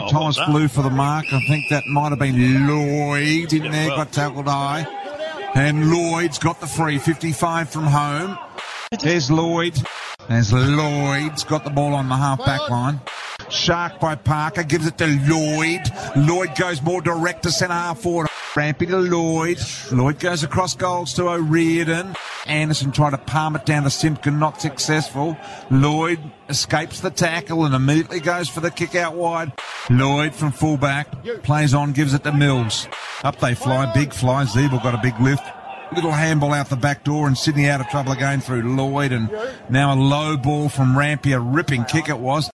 Thomas Blue for the mark. I think that might have been Lloyd in there, got tackled high. And Lloyd's got the free, 55 from home. There's Lloyd. As Lloyd's got the ball on the half-back line. Shark by Parker, gives it to Lloyd. Lloyd goes more direct to centre-half forward. Rampy to Lloyd. Lloyd goes across goals to O'Riordan. Anderson tried to palm it down to Simpkin, not successful. Lloyd escapes the tackle and immediately goes for the kick out wide. Lloyd from fullback plays on, gives it to Mills. Up they fly, big fly. Zeeble got a big lift. Little handball out the back door and Sydney out of trouble again through Lloyd, and now a low ball from Rampy, a ripping kick it was.